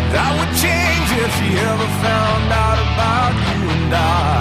that would change if she ever found out about you and I.